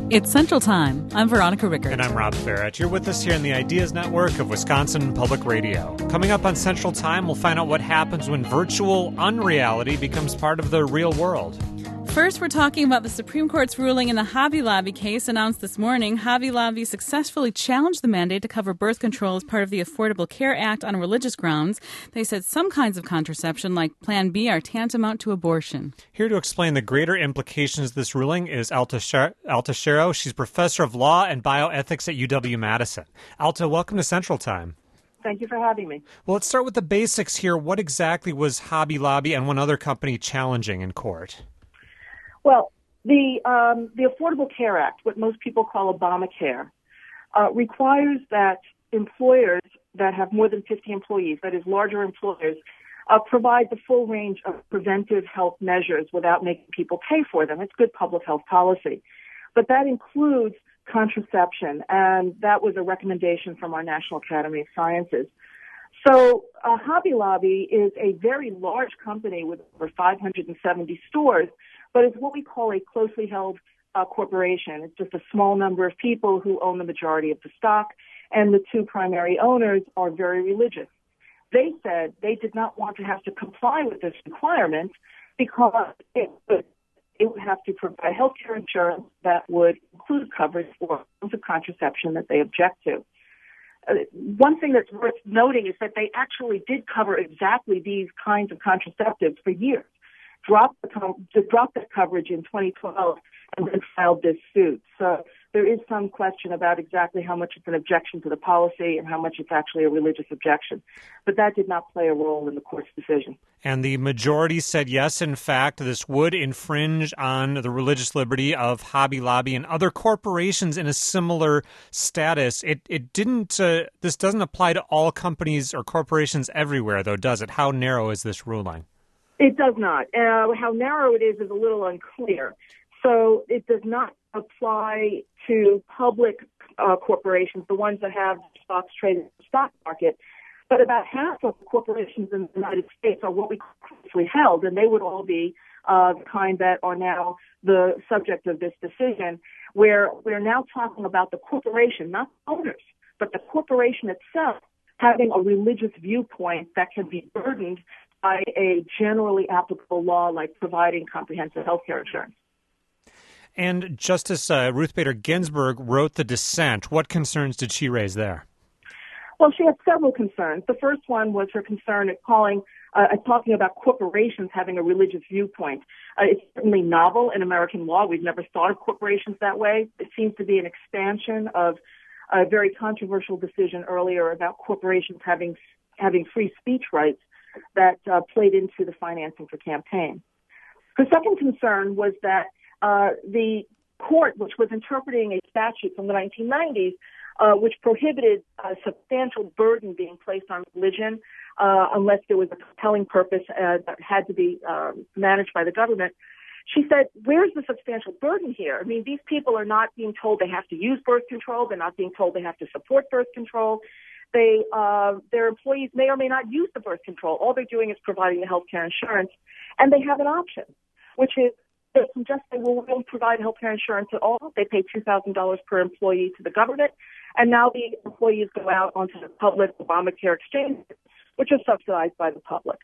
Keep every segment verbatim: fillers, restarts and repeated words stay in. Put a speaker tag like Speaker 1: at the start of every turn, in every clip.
Speaker 1: It's Central Time. I'm Veronica Rickert.
Speaker 2: And I'm Rob Barrett. You're with us here in the Ideas Network of Wisconsin Public Radio. Coming up on Central Time, we'll find out what happens when virtual unreality becomes part of the real world.
Speaker 1: First, we're talking about the Supreme Court's ruling in the Hobby Lobby case announced this morning. Hobby Lobby successfully challenged the mandate to cover birth control as part of the Affordable Care Act on religious grounds. They said some kinds of contraception, like Plan B, are tantamount to abortion.
Speaker 2: Here to explain the greater implications of this ruling is Alta Shero. She's professor of law and bioethics at U W-Madison. Alta, welcome to Central Time.
Speaker 3: Thank you for having me.
Speaker 2: Well, let's start with the basics here. What exactly was Hobby Lobby and one other company challenging in court?
Speaker 3: Well, the um, the Affordable Care Act, what most people call Obamacare, uh, requires that employers that have more than fifty employees, that is larger employers, uh, provide the full range of preventive health measures without making people pay for them. It's good public health policy. But that includes contraception, and that was a recommendation from our National Academy of Sciences. So uh, Hobby Lobby is a very large company with over five hundred seventy stores, but it's what we call a closely held uh, corporation. It's just a small number of people who own the majority of the stock, and the two primary owners are very religious. They said they did not want to have to comply with this requirement because it would, it would have to provide health care insurance that would include coverage for forms of contraception that they object to. Uh, one thing that's worth noting is that they actually did cover exactly these kinds of contraceptives for years. Dropped the, com- dropped that coverage in twenty twelve and then filed this suit. So there is some question about exactly how much it's an objection to the policy and how much it's actually a religious objection. But that did not play a role in the court's decision.
Speaker 2: And the majority said yes, in fact, this would infringe on the religious liberty of Hobby Lobby and other corporations in a similar status. It it didn't. Uh, this doesn't apply to all companies or corporations everywhere, though, does it? How narrow is this ruling?
Speaker 3: It does not. Uh, how narrow it is is a little unclear. So it does not apply to public uh, corporations, the ones that have stocks traded in the stock market. But about half of corporations in the United States are what we call closely held, and they would all be uh, the kind that are now the subject of this decision, where we're now talking about the corporation, not owners, but the corporation itself having a religious viewpoint that can be burdened by a generally applicable law like providing comprehensive health care insurance.
Speaker 2: And Justice uh, Ruth Bader Ginsburg wrote the dissent. What concerns did she raise there?
Speaker 3: Well, she had several concerns. The first one was her concern at calling, uh, at talking about corporations having a religious viewpoint. Uh, it's certainly novel in American law. We've never thought of corporations that way. It seems to be an expansion of a very controversial decision earlier about corporations having having free speech rights that uh, played into the financing for campaigns. Her second concern was that uh, the court, which was interpreting a statute from the nineteen nineties, uh, which prohibited a substantial burden being placed on religion uh, unless there was a compelling purpose uh, that had to be um, managed by the government. She said, where's the substantial burden here? I mean, these people are not being told they have to use birth control. They're not being told they have to support birth control. They, uh, their employees may or may not use the birth control. All they're doing is providing the health care insurance, and they have an option, which is they can just say, well, we don't provide health care insurance at all. They pay two thousand dollars per employee to the government, and now the employees go out onto the public Obamacare exchange, which is subsidized by the public.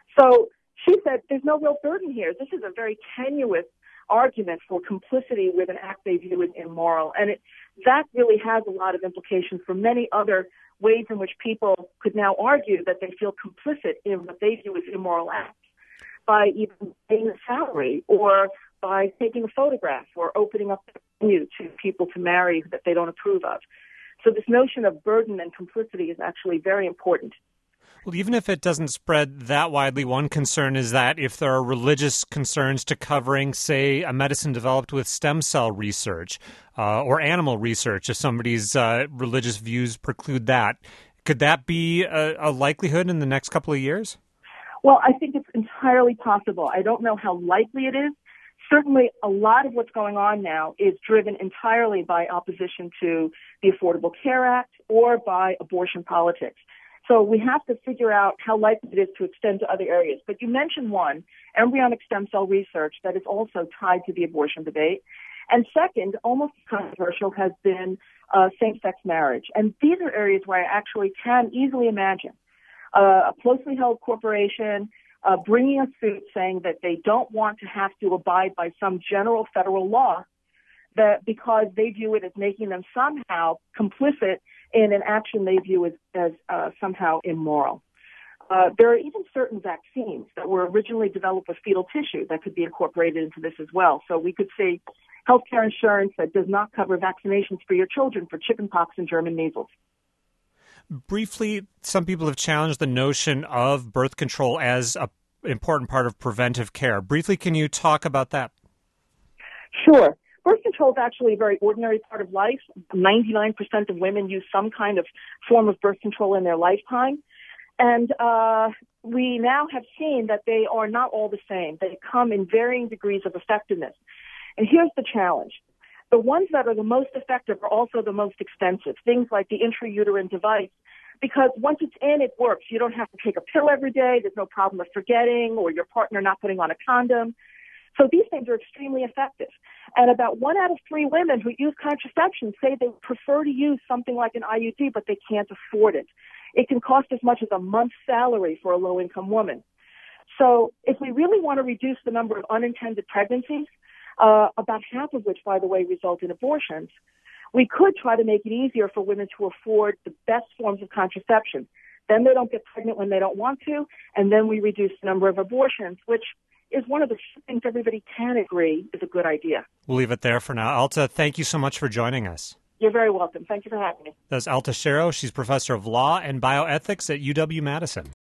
Speaker 3: So she said there's no real burden here. This is a very tenuous argument for complicity with an act they view as immoral, and it, that really has a lot of implications for many other ways in which people could now argue that they feel complicit in what they view as immoral acts by even paying a salary or by taking a photograph or opening up the venue to people to marry that they don't approve of. So this notion of burden and complicity is actually very important.
Speaker 2: Well, even if it doesn't spread that widely, one concern is that if there are religious concerns to covering, say, a medicine developed with stem cell research uh, or animal research, if somebody's uh, religious views preclude that, could that be a, a likelihood in the next couple of years?
Speaker 3: Well, I think it's entirely possible. I don't know how likely it is. Certainly, a lot of what's going on now is driven entirely by opposition to the Affordable Care Act or by abortion politics. So we have to figure out how likely it is to extend to other areas. But you mentioned one, embryonic stem cell research, that is also tied to the abortion debate. And second, almost as controversial has been uh, same-sex marriage. And these are areas where I actually can easily imagine uh, a closely held corporation uh, bringing a suit saying that they don't want to have to abide by some general federal law that because they view it as making them somehow complicit in an action they view as, as uh, somehow immoral. Uh, there are even certain vaccines that were originally developed with fetal tissue that could be incorporated into this as well. So we could see healthcare insurance that does not cover vaccinations for your children for chickenpox and German measles.
Speaker 2: Briefly, some people have challenged the notion of birth control as an important part of preventive care. Briefly, can you talk about that?
Speaker 3: Sure. Birth control is actually a very ordinary part of life. ninety-nine percent of women use some kind of form of birth control in their lifetime. And uh, we now have seen that they are not all the same. They come in varying degrees of effectiveness. And here's the challenge. The ones that are the most effective are also the most expensive, things like the intrauterine device, because once it's in, it works. You don't have to take a pill every day. There's no problem of forgetting or your partner not putting on a condom. So these things are extremely effective. And about one out of three women who use contraception say they prefer to use something like an I U D, but they can't afford it. It can cost as much as a month's salary for a low-income woman. So if we really want to reduce the number of unintended pregnancies, uh, about half of which, by the way, result in abortions, we could try to make it easier for women to afford the best forms of contraception. Then they don't get pregnant when they don't want to, and then we reduce the number of abortions, which is one of the things everybody can agree is a good idea.
Speaker 2: We'll leave it there for now. Alta, thank you so much for joining us.
Speaker 3: You're very welcome. Thank you for having me.
Speaker 2: That's Alta Shero. She's professor of law and bioethics at U W Madison.